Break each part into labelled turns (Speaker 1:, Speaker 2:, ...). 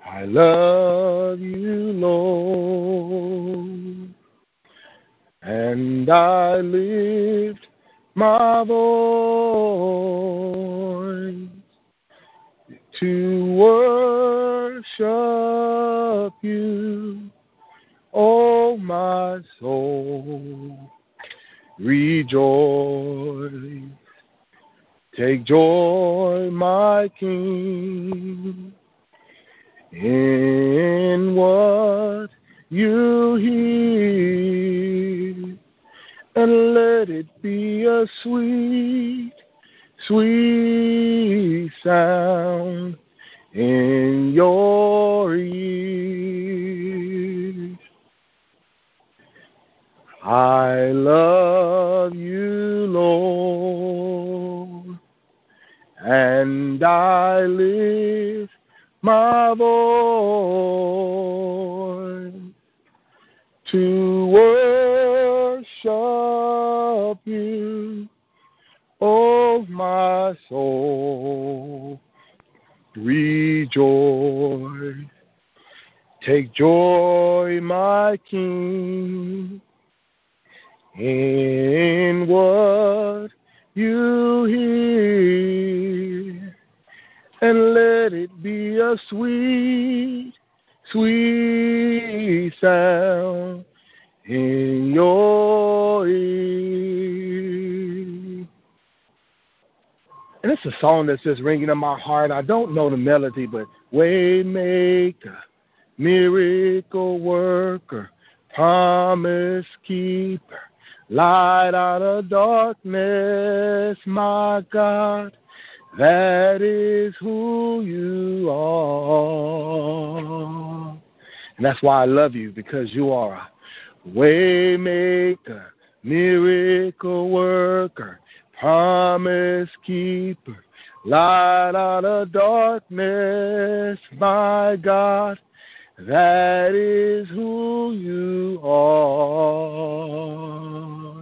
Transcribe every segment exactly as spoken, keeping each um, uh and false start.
Speaker 1: I love you, Lord, and I lift my voice to worship you, oh my soul. Rejoice, take joy, my King, in what you hear, and let it be a sweet, sweet sound in your ears. I love you, Lord, and I lift my voice to worship you, oh my soul. Rejoice, take joy, my King, in what you hear, and let it be a sweet, sweet sound in your ear. And it's a song that's just ringing in my heart. I don't know the melody, but Waymaker, miracle worker, promise keeper, light out of darkness, my God, that is who you are. And that's why I love you, because you are a waymaker, miracle worker, promise keeper, light out of darkness, my God, that is who you are.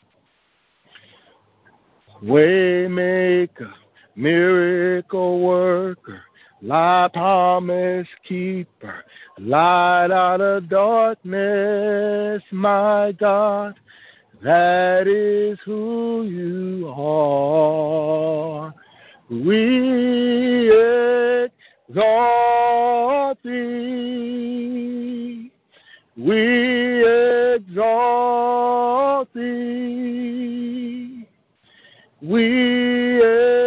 Speaker 1: Waymaker, miracle worker, light promise keeper, light out of darkness, my God, that is who you are. We exalt thee, we exalt thee, we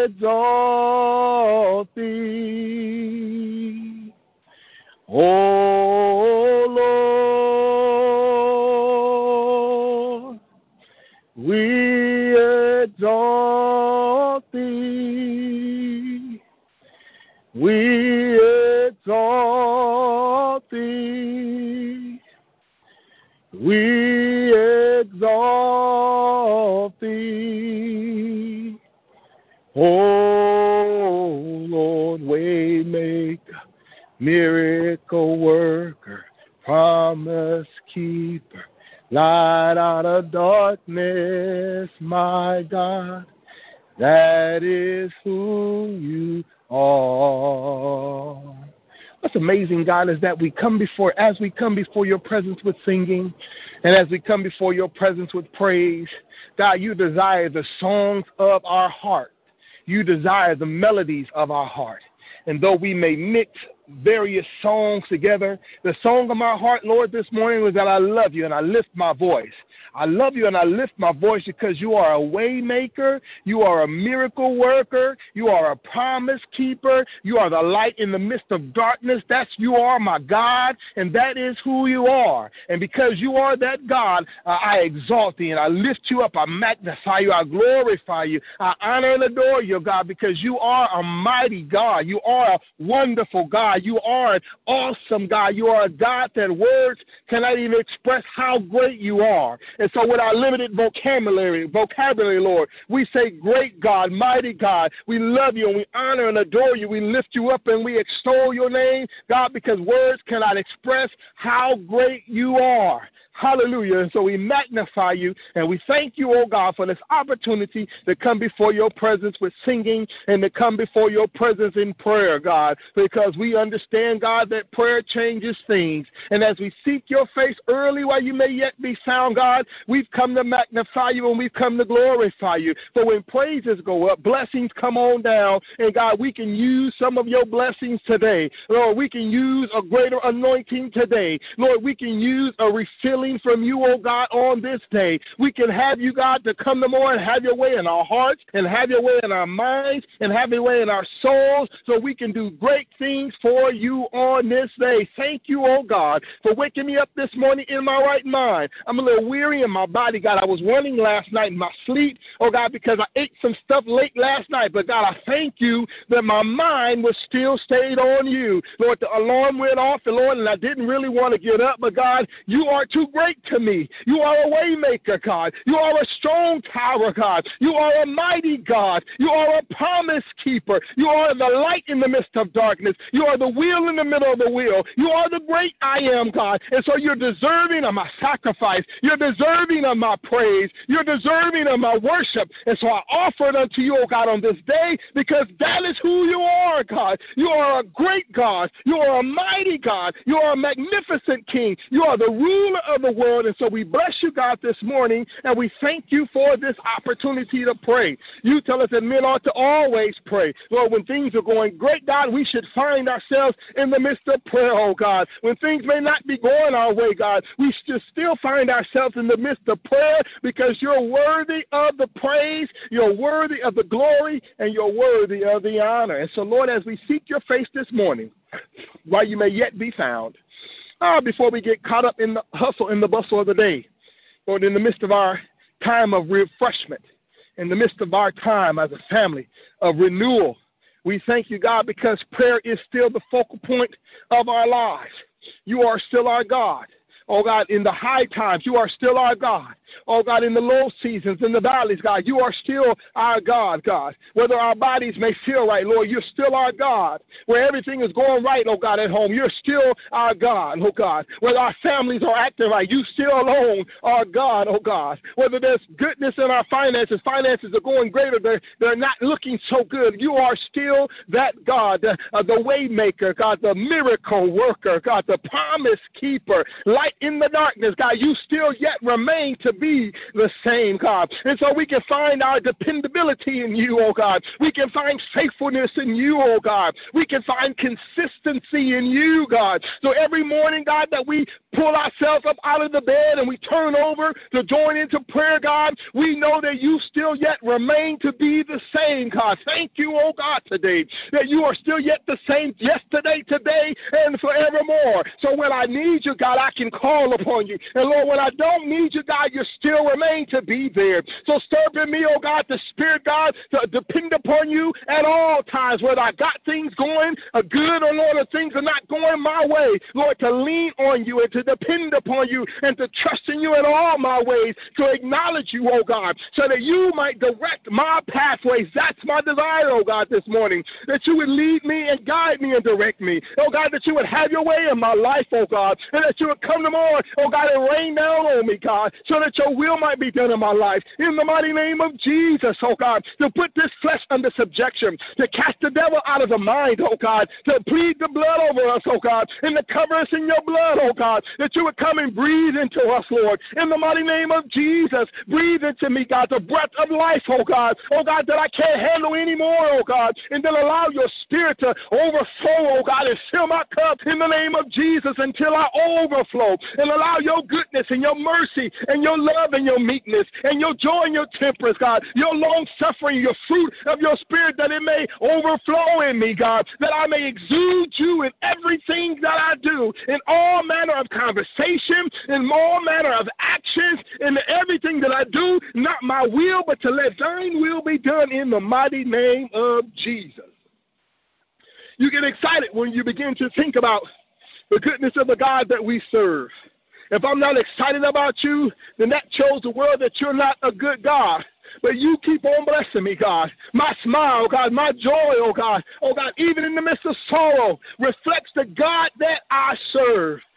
Speaker 1: exalt thee, O Lord, we exalt thee, we exalt thee, we exalt thee, oh Lord, waymaker, miracle worker, promise keeper, light out of darkness, my God, that is who you are. What's amazing, God, is that we come before, as we come before your presence with singing, and as we come before your presence with praise, God, you desire the songs of our heart. You desire the melodies of our heart. And though we may mix various songs together, the song of my heart, Lord, this morning was that I love you and I lift my voice. I love you and I lift my voice because you are a way maker, you are a miracle worker, you are a promise keeper, you are the light in the midst of darkness. That's you are my God, and that is who you are. And because you are that God, uh, I exalt thee and I lift you up, I magnify you, I glorify you, I honor and adore you, God, because you are a mighty God. You are a wonderful God. You are an awesome God. You are a God that words cannot even express how great you are. And so with our limited vocabulary, vocabulary, Lord, we say great God, mighty God. We love you and we honor and adore you. We lift you up and we extol your name, God, because words cannot express how great you are. Hallelujah. And so we magnify you and we thank you, oh God, for this opportunity to come before your presence with singing and to come before your presence in prayer, God, because we understand, God, that prayer changes things. And as we seek your face early while you may yet be found, God, we've come to magnify you and we've come to glorify you. For when praises go up, blessings come on down. And, God, we can use some of your blessings today. Lord, we can use a greater anointing today. Lord, we can use a refilling from you, oh God, on this day. We can have you, God, to come to more and have your way in our hearts and have your way in our minds and have your way in our souls so we can do great things for you on this day. Thank you, oh God, for waking me up this morning in my right mind. I'm a little weary in my body, God. I was running last night in my sleep, oh God, because I ate some stuff late last night. But God, I thank you that my mind was still stayed on you. Lord, the alarm went off, and Lord, and I didn't really want to get up, but God, you are too great to me. You are a way maker, God. You are a strong tower, God. You are a mighty God. You are a promise keeper. You are the light in the midst of darkness. You are the wheel in the middle of the wheel. You are the great I am, God. And so you're deserving of my sacrifice. You're deserving of my praise. You're deserving of my worship. And so I offer it unto you, oh God, on this day, because that is who you are, God. You are a great God. You are a mighty God. You are a magnificent King. You are the ruler of the world. And so we bless you, God, this morning, and we thank you for this opportunity to pray. You tell us that men ought to always pray. Lord, when things are going great, God, we should find ourselves in the midst of prayer, oh God. When things may not be going our way, God, we should still find ourselves in the midst of prayer because you're worthy of the praise, you're worthy of the glory, and you're worthy of the honor. And so, Lord, as we seek your face this morning, while you may yet be found, uh, before we get caught up in the hustle and the bustle of the day, Lord, in the midst of our time of refreshment, in the midst of our time as a family of renewal, we thank you, God, because prayer is still the focal point of our lives. You are still our God. Oh, God, in the high times, you are still our God. Oh, God, in the low seasons, in the valleys, God, you are still our God, God. Whether our bodies may feel right, Lord, you're still our God. Where everything is going right, oh, God, at home, you're still our God, oh, God. Whether our families are acting right, you still alone are God, oh, God. Whether there's goodness in our finances, finances are going greater, they're, they're not looking so good, you are still that God, the, uh, the way maker, God, the miracle worker, God, the promise keeper, light in the darkness, God, you still yet remain to be the same, God. And so we can find our dependability in you, oh God. We can find faithfulness in you, oh God. We can find consistency in you, God. So every morning, God, that we pull ourselves up out of the bed and we turn over to join into prayer, God, we know that you still yet remain to be the same, God. Thank you, oh God, today, that you are still yet the same yesterday, today, and forevermore. So when I need you, God, I can call upon you. And Lord, when I don't need you, God, you still remain to be there. So stir up in me, oh God, the Spirit, God, to depend upon you at all times, whether I got things going uh, good or, Lord, or things are not going my way. Lord, to lean on you and to depend upon you and to trust in you in all my ways, to acknowledge you, oh God, so that you might direct my pathways. That's my desire, oh God, this morning, that you would lead me and guide me and direct me. Oh God, that you would have your way in my life, oh God, and that you would come to more, oh God, and rain down on me, God, so that your will might be done in my life. In the mighty name of Jesus, oh God, to put this flesh under subjection, to cast the devil out of the mind, oh God, to plead the blood over us, oh God, and to cover us in your blood, oh God, that you would come and breathe into us, Lord. In the mighty name of Jesus, breathe into me, God, the breath of life, oh God, oh God, that I can't handle anymore, oh God, and then allow your spirit to overflow, oh God, and fill my cup in the name of Jesus until I overflow, and allow your goodness and your mercy and your love and your meekness and your joy and your temperance, God, your long suffering, your fruit of your spirit, that it may overflow in me, God, that I may exude you in everything that I do, in all manner of conversation, in all manner of actions, in everything that I do, not my will, but to let thine will be done in the mighty name of Jesus. You get excited when you begin to think about the goodness of the God that we serve. If I'm not excited about you, then that shows the world that you're not a good God. But you keep on blessing me, God. My smile, God, my joy, oh God, oh God, even in the midst of sorrow, reflects the God that I serve.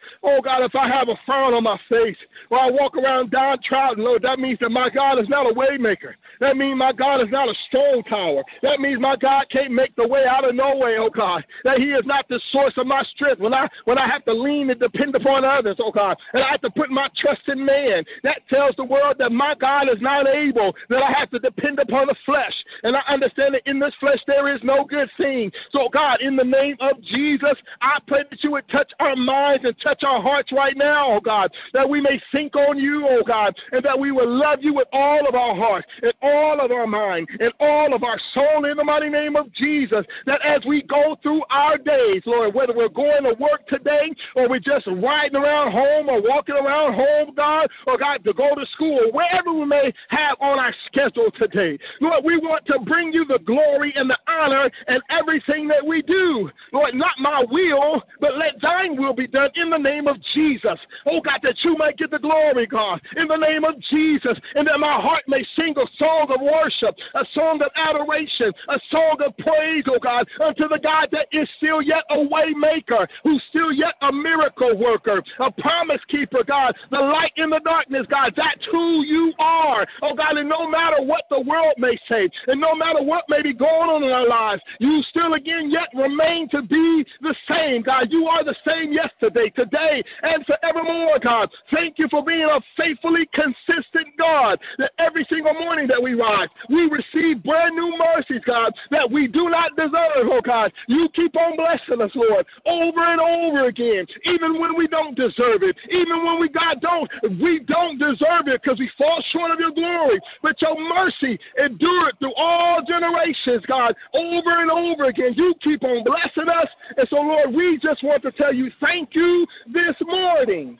Speaker 1: Oh, God, if I have a frown on my face or I walk around downtrodden, Lord, that means that my God is not a way maker. That means my God is not a strong tower. That means my God can't make the way out of no way, oh, God. That he is not the source of my strength when I when I have to lean and depend upon others, oh, God, and I have to put my trust in man. That tells the world that my God is not able, that I have to depend upon the flesh. And I understand that in this flesh there is no good thing. So, God, in the name of Jesus, I pray that you would touch our minds and touch our hearts right now, oh, God, that we may think on you, oh, God, and that we will love you with all of our heart and all of our mind and all of our soul in the mighty name of Jesus, that as we go through our days, Lord, whether we're going to work today or we're just riding around home or walking around home, God, or, God, to go to school, or wherever we may have on our schedule today, Lord, we want to bring you the glory and the honor and everything that we do. Lord, not my will, but let thine will be done in the name of Jesus. Oh, God, that you might get the glory, God, in the name of Jesus, and that my heart may sing a song of worship, a song of adoration, a song of praise, oh, God, unto the God that is still yet a way maker, who's still yet a miracle worker, a promise keeper, God, the light in the darkness, God. That's who you are, oh, God, and no matter what the world may say, and no matter what may be going on in our lives, you still again yet remain to be the same, God. You are the same yesterday, today, and forevermore, God. Thank you for being a faithfully consistent God, that every single morning that we rise, we receive brand new mercies, God, that we do not deserve, oh, God. You keep on blessing us, Lord, over and over again, even when we don't deserve it, even when we, God, don't, we don't deserve it because we fall short of your glory, but your mercy endured through all generations, God, over and over again. You keep on blessing us, and so, Lord, we just want to tell you thank you this morning.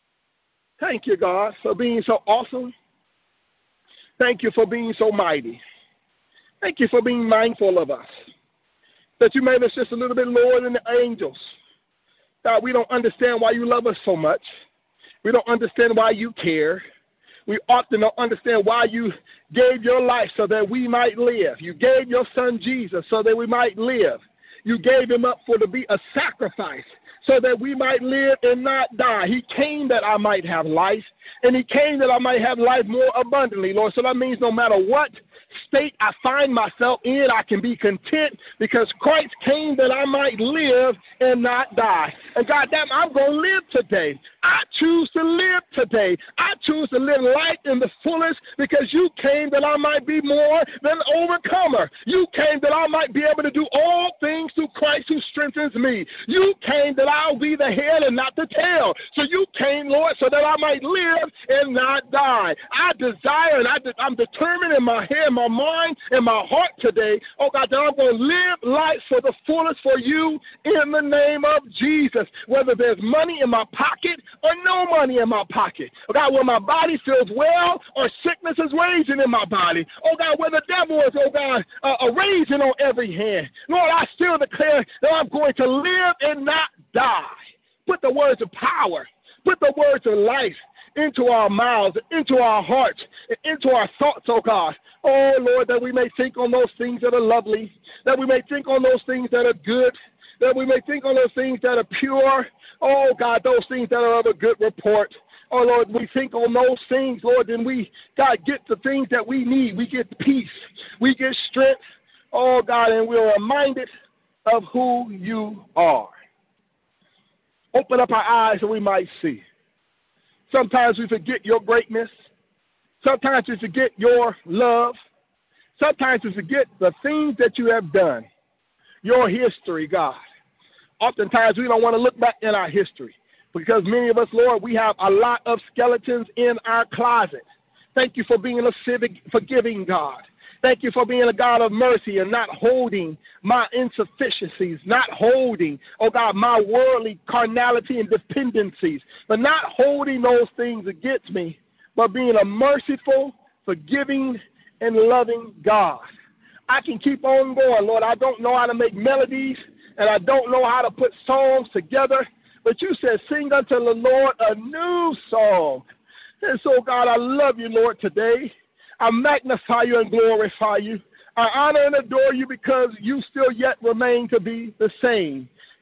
Speaker 1: Thank you, God, for being so awesome. Thank you for being so mighty. Thank you for being mindful of us, that you made us just a little bit lower than the angels. God, we don't understand why you love us so much. We don't understand why you care. We often don't understand why you gave your life so that we might live. You gave your son Jesus so that we might live. You gave him up for to be a sacrifice so that we might live and not die. He came that I might have life, and he came that I might have life more abundantly, Lord. So that means no matter what state I find myself in, I can be content because Christ came that I might live and not die. And God damn, I'm going to live today. I choose to live today. I choose to live life in the fullest because you came that I might be more than an overcomer. You came that I might be able to do all things through Christ who strengthens me. You came that I'll be the head and not the tail. So you came, Lord, so that I might live and not die. I desire and I de- I'm determined in my head, my mind, and my heart today, oh God, that I'm going to live life for the fullest for you in the name of Jesus. Whether there's money in my pocket or no money in my pocket. Oh God, when my body feels well or sickness is raging in my body. Oh God, when the devil is, oh God, uh, raging on every hand. Lord, I still declare that I'm going to live and not die. Put the words of power, put the words of life into our mouths, into our hearts, and into our thoughts, oh God. Oh, Lord, that we may think on those things that are lovely, that we may think on those things that are good, that we may think on those things that are pure. Oh, God, those things that are of a good report. Oh, Lord, we think on those things, Lord, then we, God, get the things that we need. We get peace. We get strength. Oh, God, and we're reminded of who you are. Open up our eyes so we might see. Sometimes we forget your greatness. Sometimes we forget your love. Sometimes we forget the things that you have done, your history, God. Oftentimes we don't want to look back in our history because many of us, Lord, we have a lot of skeletons in our closet. Thank you for being a civic, forgiving God. Thank you for being a God of mercy and not holding my insufficiencies, not holding, oh God, my worldly carnality and dependencies, but not holding those things against me, but being a merciful, forgiving, and loving God. I can keep on going, Lord. I don't know how to make melodies, and I don't know how to put songs together, but you said, sing unto the Lord a new song. And so, God, I love you, Lord, today. I magnify you and glorify you. I honor and adore you because you still yet remain to be the same.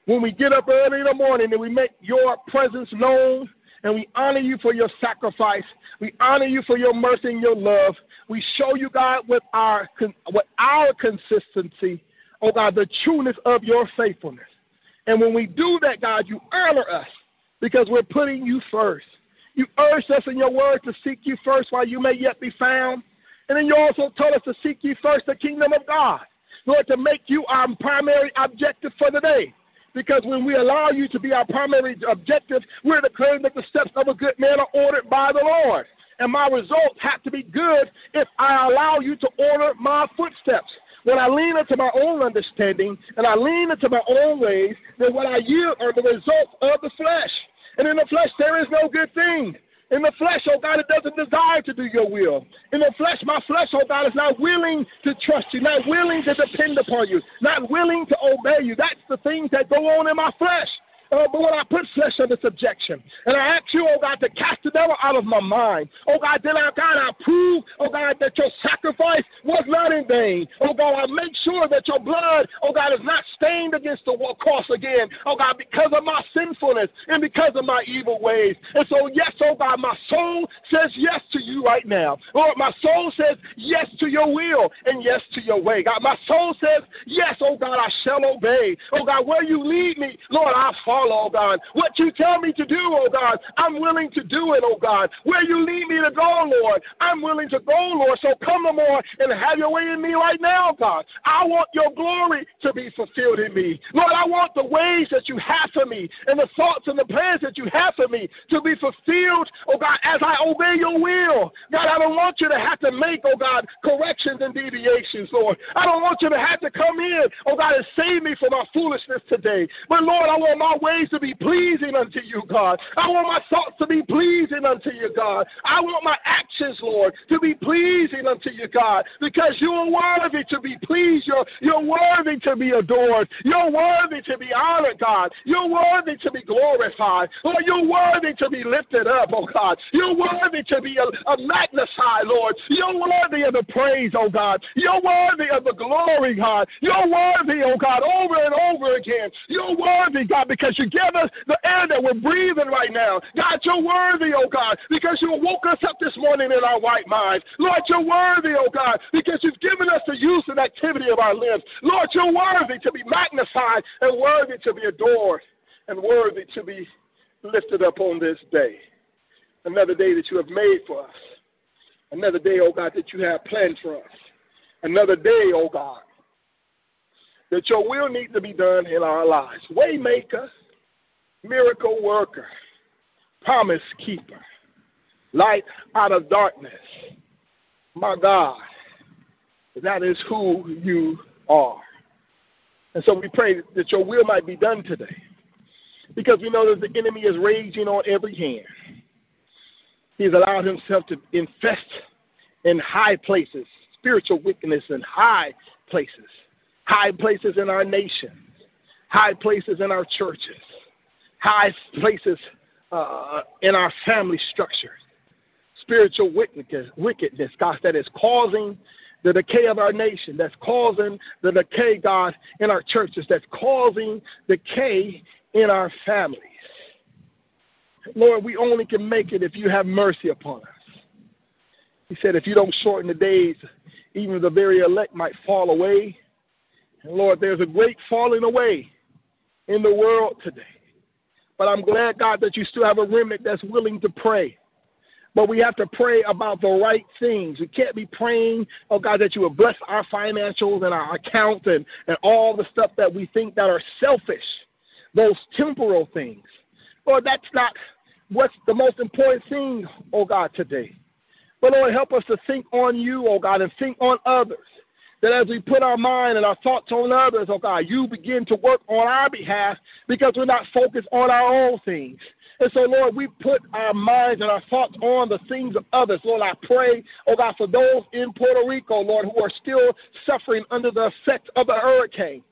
Speaker 1: when we get up early in the morning and we make your presence known, and we honor you for your sacrifice. We honor you for your mercy and your love. We show you, God, with our, with our consistency, oh God, the trueness of your faithfulness. And when we do that, God, you honor us because we're putting you first. You urged us in your word to seek you first while you may yet be found. And then you also told us to seek you first the kingdom of God, Lord, to make you our primary objective for the day. Because when we allow you to be our primary objective, we're declaring that the steps of a good man are ordered by the Lord. And my results have to be good if I allow you to order my footsteps. When I lean into my own understanding and I lean into my own ways, then what I yield are the results of the flesh. And in the flesh, there is no good thing. In the flesh, oh God, it doesn't desire to do your will. In the flesh, my flesh, oh God, is not willing to trust you, not willing to depend upon you, not willing to obey you. That's the things that go on in my flesh. Uh, but when I put flesh under subjection, and I ask you, oh God, to cast the devil out of my mind, oh God, then I, God, I prove, oh God, that your sacrifice was not in vain. Oh God, I make sure that your blood, oh God, is not stained against the cross again, oh God, because of my sinfulness and because of my evil ways. And so, yes, oh God, my soul says yes to you right now. Lord, my soul says yes to your will and yes to your way. God, my soul says yes, oh God, I shall obey. Oh God, where you lead me, Lord, I'll follow. Oh God, what you tell me to do, oh God, I'm willing to do it, oh God. Where you lead me to go, Lord, I'm willing to go, Lord. So come, Lord, and have your way in me right now, God. I want your glory to be fulfilled in me. Lord, I want the ways that you have for me and the thoughts and the plans that you have for me to be fulfilled, oh God, as I obey your will. God, I don't want you to have to make, oh God, corrections and deviations, Lord. I don't want you to have to come in, oh God, and save me from my foolishness today. But Lord, I want my ways to be pleasing unto you, God. I want my thoughts to be pleasing unto you, God. I want my actions, Lord, to be pleasing unto you, God, because you are worthy to be pleased. You're, you're worthy to be adored. You're worthy to be honored, God. You're worthy to be glorified. Lord, you're worthy to be lifted up, oh God. You're worthy to be a, a magnified, Lord. You're worthy of the praise, oh God. You're worthy of the glory, God. You're worthy, oh God, over and over again. You're worthy, God, because you give us the air that we're breathing right now. God, you're worthy, oh God, because you woke us up this morning in our right minds. Lord, you're worthy, oh God, because you've given us the use and activity of our limbs. Lord, you're worthy to be magnified and worthy to be adored and worthy to be lifted up on this day. Another day that you have made for us. Another day, oh God, that you have planned for us. Another day, oh God, that your will needs to be done in our lives. Waymaker, miracle worker, promise keeper, light out of darkness. My God, that is who you are. And so we pray that your will might be done today, because we know that the enemy is raging on every hand. He's allowed himself to infest in high places, spiritual wickedness in high places, high places in our nation, high places in our churches, high places uh, in our family structure, spiritual wickedness, wickedness, God, that is causing the decay of our nation, that's causing the decay, God, in our churches, that's causing decay in our families. Lord, we only can make it if you have mercy upon us. He said, if you don't shorten the days, even the very elect might fall away. And Lord, there's a great falling away in the world today. But I'm glad, God, that you still have a remnant that's willing to pray. But we have to pray about the right things. We can't be praying, oh God, that you will bless our financials and our account and, and all the stuff that we think that are selfish, those temporal things. Lord, that's not what's the most important thing, oh God, today. But Lord, help us to think on you, oh God, and think on others. That as we put our mind and our thoughts on others, oh God, you begin to work on our behalf, because we're not focused on our own things. And so, Lord, we put our minds and our thoughts on the things of others. Lord, I pray, oh God, for those in Puerto Rico, Lord, who are still suffering under the effects of the hurricane.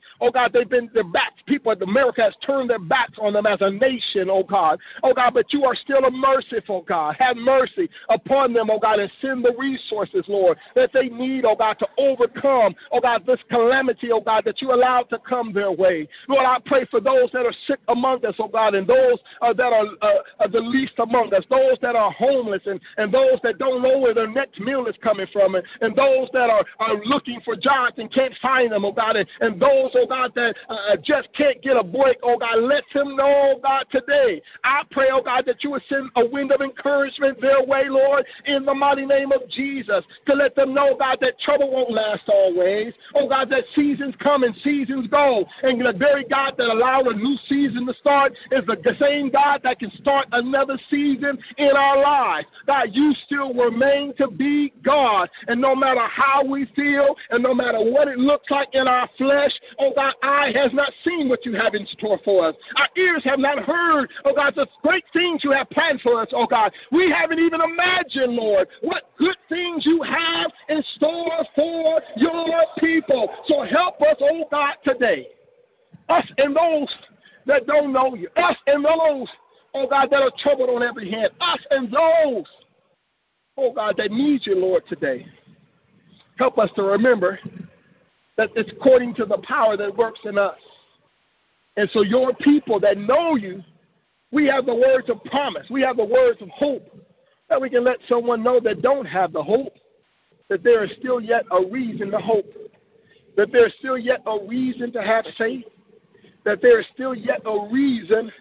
Speaker 1: Oh, God, they've been their backs. People in America has turned their backs on them as a nation, oh, God. Oh, God, but you are still a merciful God. Have mercy upon them, oh, God, and send the resources, Lord, that they need, oh, God, to overcome, oh, God, this calamity, oh, God, that you allowed to come their way. Lord, I pray for those that are sick among us, oh, God, and those uh, that are, uh, are the least among us, those that are homeless and, and those that don't know where their next meal is coming from, and, and those that are, are looking for jobs and can't find them, oh, God, and, and those, oh, God, that uh, just can't get a break, oh, God, let them know, oh, God, today. I pray, oh, God, that you would send a wind of encouragement their way, Lord, in the mighty name of Jesus, to let them know, God, that trouble won't last always. Oh, God, that seasons come and seasons go. And the very God that allowed a new season to start is the same God that can start another season in our lives. God, you still remain to be God. And no matter how we feel and no matter what it looks like in our flesh, oh, God, eye has not seen what you have in store for us. Our ears have not heard, oh, God, the great things you have planned for us, oh, God. We haven't even imagined, Lord, what good things you have in store for your people. So help us, oh, God, today. Us and those that don't know you. Us and those, oh, God, that are troubled on every hand. Us and those, oh, God, that need you, Lord, today. Help us to remember that it's according to the power that works in us. And so your people that know you, we have the words of promise. We have the words of hope that we can let someone know that don't have the hope, that there is still yet a reason to hope, that there is still yet a reason to have faith, that there is still yet a reason,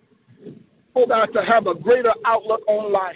Speaker 1: oh God, to have a greater outlook on life.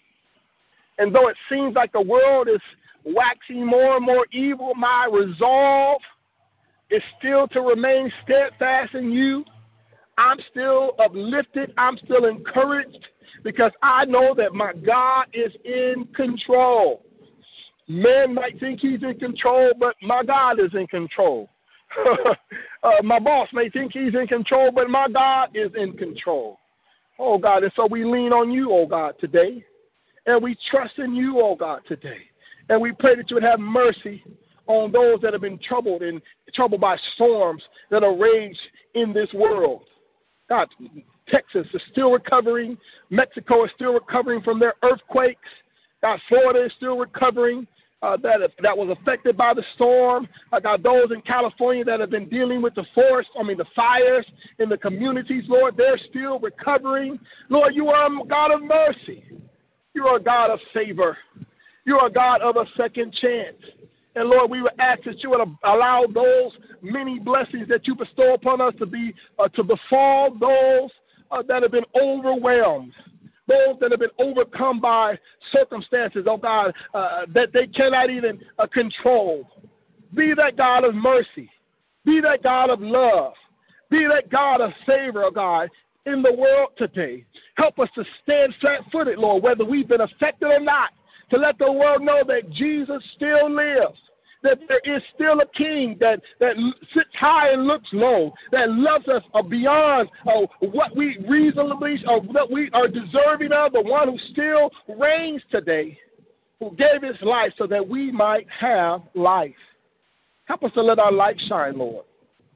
Speaker 1: And though it seems like the world is waxing more and more evil, my resolve is still to remain steadfast in you. I'm still uplifted. I'm still encouraged because I know that my God is in control. Men might think he's in control, but my God is in control. uh, my boss may think he's in control, but my God is in control. Oh, God, and so we lean on you, oh, God, today. And we trust in you, oh, God, today. And we pray that you would have mercy on those that have been troubled and troubled by storms that are raged in this world. God, Texas is still recovering. Mexico is still recovering from their earthquakes. God, Florida is still recovering. Uh, that that was affected by the storm. I got those in California that have been dealing with the forest, I mean the fires in the communities, Lord, they're still recovering. Lord, you are a God of mercy. You are a God of favor. You are a God of a second chance. And Lord, we would ask that you would allow those many blessings that you bestow upon us to be uh, to befall those uh, that have been overwhelmed. Those that have been overcome by circumstances, oh God, uh, that they cannot even uh, control. Be that God of mercy. Be that God of love. Be that God of favor, oh God, in the world today. Help us to stand flat-footed, Lord, whether we've been affected or not, to let the world know that Jesus still lives, that there is still a king that, that sits high and looks low, that loves us beyond uh, what we reasonably or what we are deserving of, the one who still reigns today, who gave his life so that we might have life. Help us to let our light shine, Lord,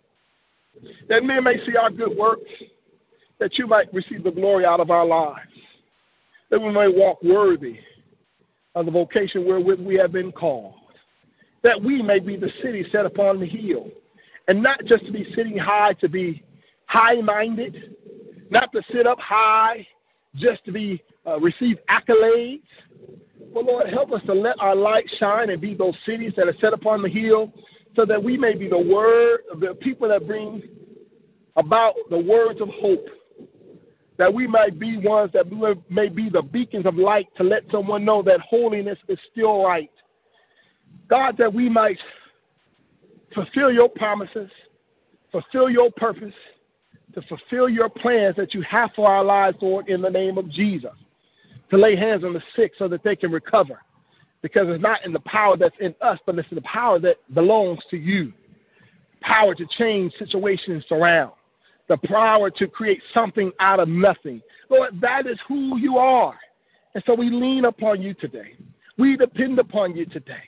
Speaker 1: that men may see our good works, that you might receive the glory out of our lives, that we may walk worthy of the vocation wherewith we have been called, that we may be the city set upon the hill, and not just to be sitting high, to be high-minded, not to sit up high just to be uh, receive accolades. But Lord, help us to let our light shine and be those cities that are set upon the hill, so that we may be the word of the people that bring about the words of hope, that we might be ones that may be the beacons of light to let someone know that holiness is still right. God, that we might fulfill your promises, fulfill your purpose, to fulfill your plans that you have for our lives, Lord, in the name of Jesus, to lay hands on the sick so that they can recover, because it's not in the power that's in us, but it's in the power that belongs to you, power to change situations around, the power to create something out of nothing. Lord, that is who you are. And so we lean upon you today. We depend upon you today.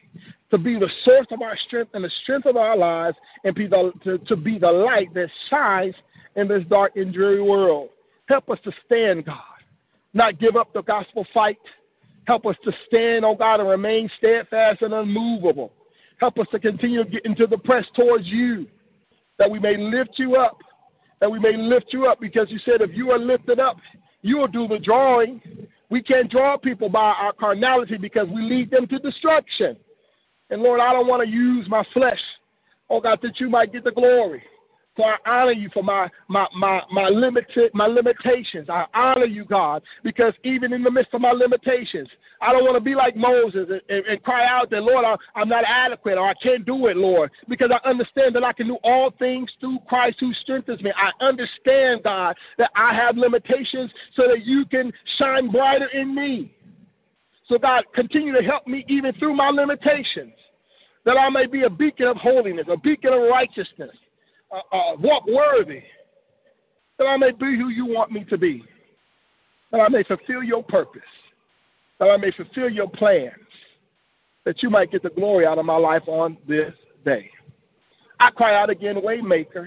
Speaker 1: to be the source of our strength and the strength of our lives, and be the, to, to be the light that shines in this dark and dreary world. Help us to stand, God, not give up the gospel fight. Help us to stand, oh God, and remain steadfast and unmovable. Help us to continue to get into the press towards you, that we may lift you up, that we may lift you up, because you said if you are lifted up, you will do the drawing. We can't draw people by our carnality because we lead them to destruction. And Lord, I don't want to use my flesh, oh God, that you might get the glory. So I honor you for my my my my limited my limitations. I honor you, God, because even in the midst of my limitations, I don't want to be like Moses and, and, and cry out that, Lord, I, I'm not adequate, or I can't do it, Lord, because I understand that I can do all things through Christ who strengthens me. I understand, God, that I have limitations so that you can shine brighter in me. So, God, continue to help me even through my limitations, that I may be a beacon of holiness, a beacon of righteousness. Uh, uh, walk worthy, that I may be who you want me to be, that I may fulfill your purpose, that I may fulfill your plans, that you might get the glory out of my life on this day. I cry out again, Waymaker,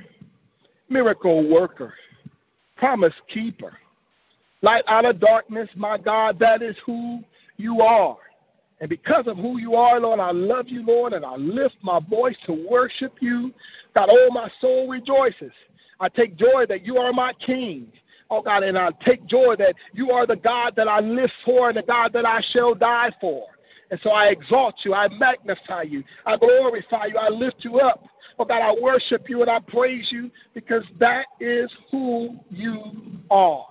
Speaker 1: miracle worker, promise keeper, light out of darkness, my God, that is who you are. And because of who you are, Lord, I love you, Lord, and I lift my voice to worship you. God, oh, my soul rejoices. I take joy that you are my King. Oh, God, and I take joy that you are the God that I live for and the God that I shall die for. And so I exalt you. I magnify you. I glorify you. I lift you up. Oh, God, I worship you and I praise you because that is who you are.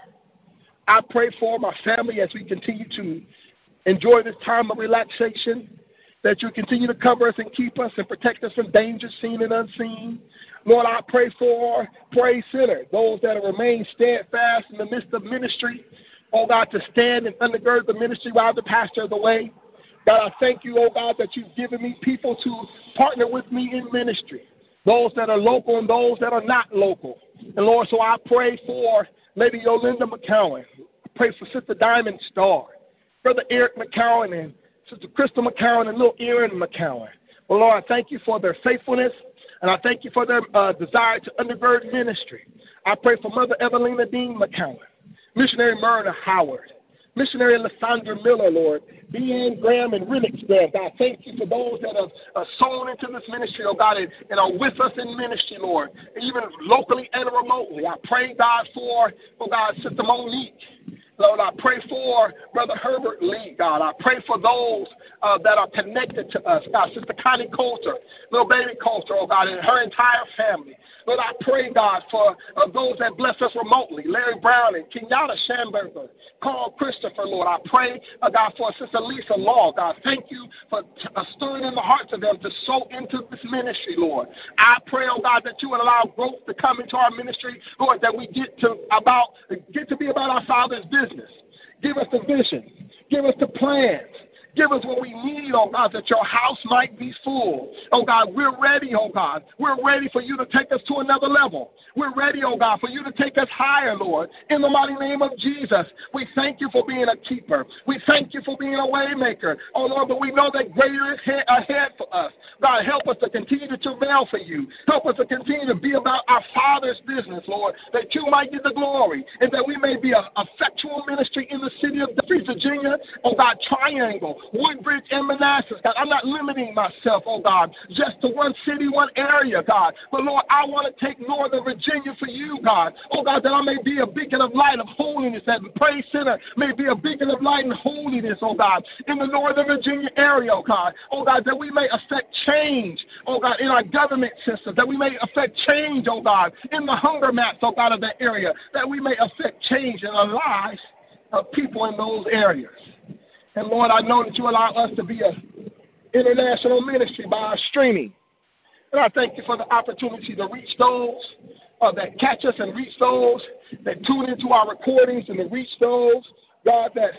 Speaker 1: I pray for my family as we continue to enjoy this time of relaxation, that you continue to cover us and keep us and protect us from danger seen and unseen. Lord, I pray for Praise Center, those that have remained steadfast in the midst of ministry. Oh, God, to stand and undergird the ministry while the pastor is away. God, I thank you, oh, God, that you've given me people to partner with me in ministry, those that are local and those that are not local. And, Lord, so I pray for Lady Yolinda McCowan. I pray for Sister Diamond Starr, Brother Eric McCowan, and Sister Crystal McCowan, and little Aaron McCowan. Well, Lord, I thank you for their faithfulness, and I thank you for their uh, desire to undergird ministry. I pray for Mother Evelina Dean McCowan, Missionary Myrna Howard, Missionary Lysandra Miller, Lord, Deanne Graham and Renix Graham. God, thank you for those that have uh, sown into this ministry, oh God, and, and are with us in ministry, Lord, even locally and remotely. I pray, God, for, oh God, Sister Monique. Lord, I pray for Brother Herbert Lee, God. I pray for those uh, that are connected to us, God. Sister Connie Coulter, little baby Coulter, oh God, and her entire family. Lord, I pray, God, for uh, those that bless us remotely, Larry Brown and Kenyatta Schamberger, Carl Christopher, Lord. I pray, uh, God, for Sister Lisa Law, God. Thank you for t- uh, stirring in the hearts of them to sow into this ministry, Lord. I pray, oh God, that you would allow growth to come into our ministry, Lord, that we get to about get to be about our Father's business. Give us the vision. Give us the plans. Give us what we need, oh God, that your house might be full. Oh God, we're ready, oh God. We're ready for you to take us to another level. We're ready, oh God, for you to take us higher, Lord. In the mighty name of Jesus, we thank you for being a keeper. We thank you for being a way maker. Oh Lord, but we know that greater is ahead for us. God, help us to continue to travail for you. Help us to continue to be about our Father's business, Lord, that you might get the glory and that we may be a effectual ministry in the city of Virginia, oh God, Triangle, Woodbridge, and Manassas. God, I'm not limiting myself, oh God, just to one city, one area, God. But Lord, I want to take Northern Virginia for you, God. Oh God, that I may be a beacon of light of holiness, that Praise Center may be a beacon of light and holiness, oh God, in the Northern Virginia area, oh God. Oh God, that we may affect change, oh God, in our government system, that we may affect change, oh God, in the hunger maps, oh God, of that area, that we may affect change in the lives of people in those areas. And Lord, I know that you allow us to be an international ministry by our streaming. And I thank you for the opportunity to reach those uh, that catch us and reach those that tune into our recordings and to reach those, God, that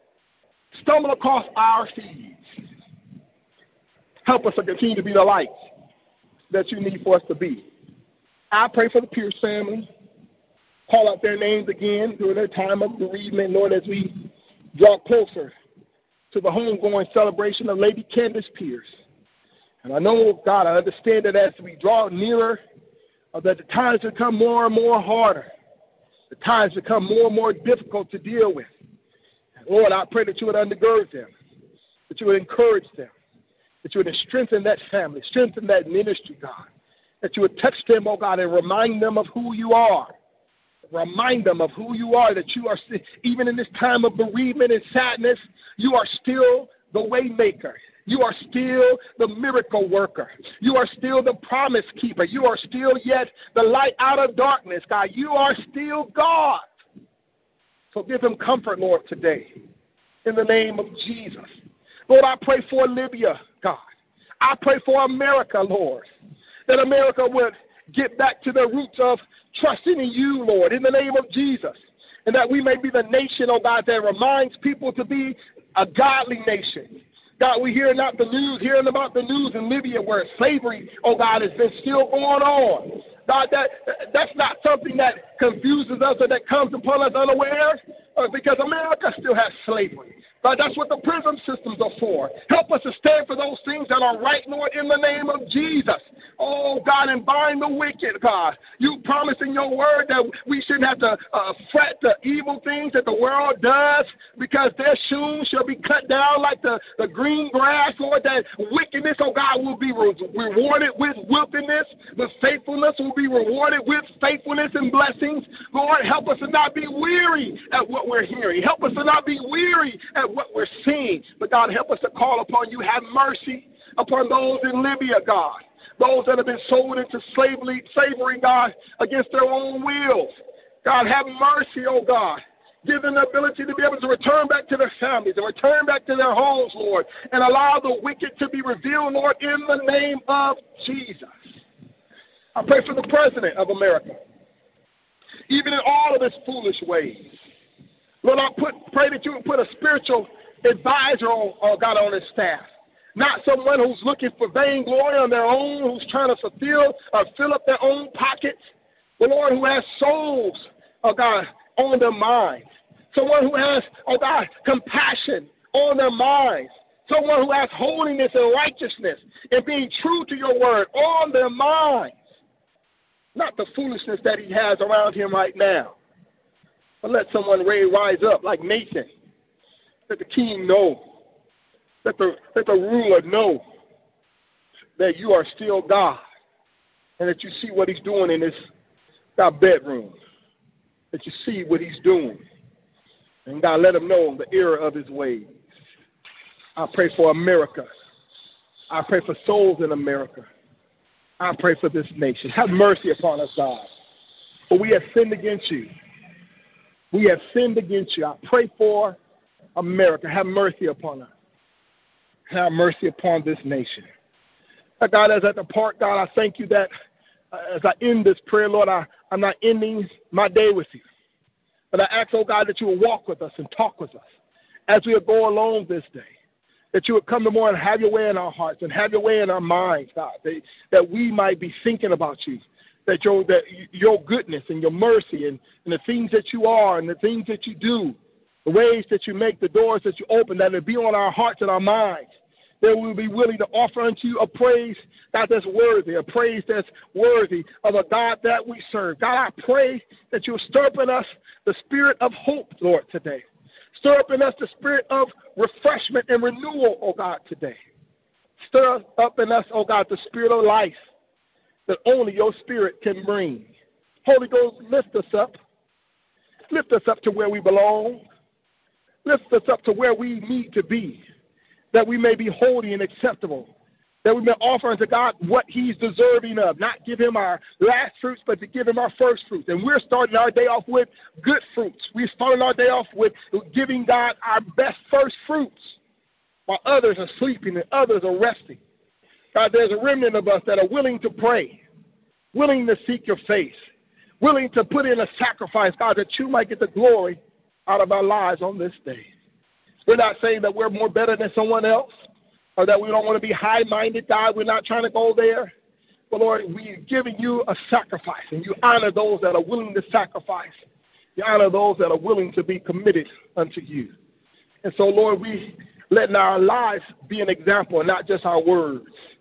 Speaker 1: stumble across our feeds. Help us to continue to be the light that you need for us to be. I pray for the Pierce family. Call out their names again during their time of bereavement, Lord, as we draw closer to the homegoing celebration of Lady Candace Pierce. And I know, God, I understand that as we draw nearer, uh, that the times become more and more harder. The times become more and more difficult to deal with. Lord, I pray that you would undergird them, that you would encourage them, that you would strengthen that family, strengthen that ministry, God, that you would touch them, oh God, and remind them of who you are. Remind them of who you are, that you are, even in this time of bereavement and sadness, you are still the way maker. You are still the miracle worker. You are still the promise keeper. You are still yet the light out of darkness, God. You are still God. So give them comfort, Lord, today, in the name of Jesus. Lord, I pray for Libya, God. I pray for America, Lord, that America would get back to the roots of trusting in you, Lord, in the name of Jesus, and that we may be the nation, oh God, that reminds people to be a godly nation. God, we hear not the news, hearing about the news in Libya where slavery, oh God, has been still going on. God, that that's not something that confuses us or that comes upon us unawares, uh, because America still has slavery. God, that's what the prison systems are for. Help us to stand for those things that are right, Lord, in the name of Jesus. Oh, God, and bind the wicked, God. You promise in your word that we shouldn't have to uh, fret the evil things that the world does, because their shoes shall be cut down like the, the green grass, Lord, that wickedness, oh God, will be re- rewarded with wickedness, but faithfulness will be rewarded with faithfulness and blessings. Lord, help us to not be weary at what we're hearing. Help us to not be weary at what we're seeing. But God, help us to call upon you. Have mercy upon those in Libya, God. Those that have been sold into slavery, slavery, God, against their own wills. God, have mercy, oh God. Give them the ability to be able to return back to their families and return back to their homes, Lord, and allow the wicked to be revealed, Lord, in the name of Jesus. I pray for the president of America, even in all of his foolish ways. Lord, I put, pray that you would put a spiritual advisor on, oh God, on his staff. Not someone who's looking for vainglory on their own, who's trying to fulfill or fill up their own pockets, but Lord, who has souls, oh God, on their minds. Someone who has, oh God, compassion on their minds. Someone who has holiness and righteousness and being true to your word on their minds. Not the foolishness that he has around him right now. But let someone rise up like Nathan. Let the king know. Let the, let the ruler know that you are still God and that you see what he's doing in his God bedroom, that you see what he's doing. And God, let him know the error of his ways. I pray for America. I pray for souls in America. I pray for this nation. Have mercy upon us, God, for we have sinned against you. We have sinned against you. I pray for America. Have mercy upon us. Have mercy upon this nation. God, as I depart, God, I thank you that uh, as I end this prayer, Lord, I, I'm not ending my day with you. But I ask, oh God, that you will walk with us and talk with us as we go along this day. That you would come tomorrow and have your way in our hearts and have your way in our minds, God, that, that we might be thinking about you. That your, that your goodness and your mercy and, and the things that you are and the things that you do, the ways that you make, the doors that you open, that it be on our hearts and our minds, that we will be willing to offer unto you a praise, God, that's worthy, a praise that's worthy of a God that we serve. God, I pray that you'll stir up in us the spirit of hope, Lord, today. Stir up in us the spirit of refreshment and renewal, oh God, today. Stir up in us, oh God, the spirit of life that only your spirit can bring. Holy Ghost, lift us up. Lift us up to where we belong. Lift us up to where we need to be, that we may be holy and acceptable, that we may offer unto God what he's deserving of, not give him our last fruits, but to give him our first fruits. And we're starting our day off with good fruits. We're starting our day off with giving God our best first fruits while others are sleeping and others are resting. God, there's a remnant of us that are willing to pray, willing to seek your face, willing to put in a sacrifice, God, that you might get the glory out of our lives on this day. We're not saying that we're more better than someone else or that we don't want to be high-minded, God. We're not trying to go there. But, Lord, we're giving you a sacrifice, and you honor those that are willing to sacrifice. You honor those that are willing to be committed unto you. And so, Lord, we letting our lives be an example and not just our words.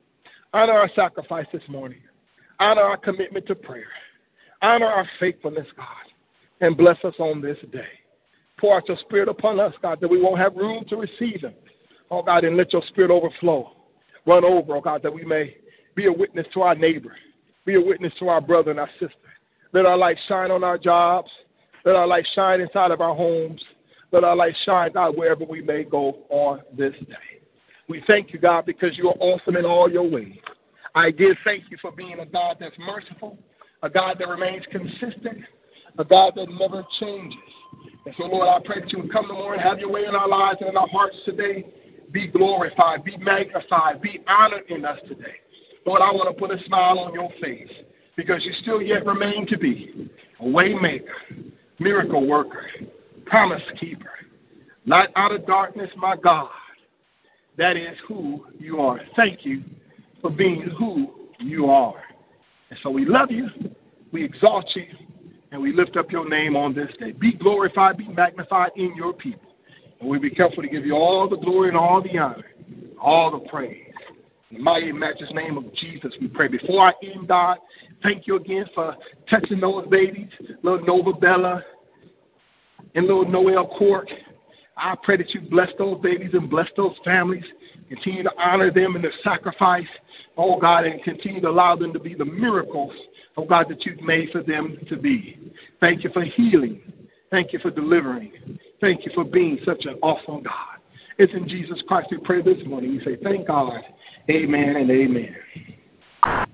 Speaker 1: Honor our sacrifice this morning. Honor our commitment to prayer. Honor our faithfulness, God, and bless us on this day. Pour out your spirit upon us, God, that we won't have room to receive them. Oh, God, and let your spirit overflow. Run over, oh, God, that we may be a witness to our neighbor, be a witness to our brother and our sister. Let our light shine on our jobs. Let our light shine inside of our homes. Let our light shine, God, wherever we may go on this day. We thank you, God, because you are awesome in all your ways. I again thank you for being a God that's merciful, a God that remains consistent, a God that never changes. And so, Lord, I pray that you would come tomorrow and have your way in our lives and in our hearts today. Be glorified, be magnified, be honored in us today. Lord, I want to put a smile on your face because you still yet remain to be a way maker, miracle worker, promise keeper, light out of darkness, my God. That is who you are. Thank you for being who you are. And so we love you, we exalt you, and we lift up your name on this day. Be glorified, be magnified in your people. And we'll be careful to give you all the glory and all the honor, all the praise. In the mighty and matchless name of Jesus, we pray. Before I end, God, thank you again for touching those babies, little Nova Bella and little Noel Court. I pray that you bless those babies and bless those families. Continue to honor them in their sacrifice, oh God, and continue to allow them to be the miracles, oh God, that you've made for them to be. Thank you for healing. Thank you for delivering. Thank you for being such an awesome God. It's in Jesus Christ we pray this morning. We say thank God. Amen and amen.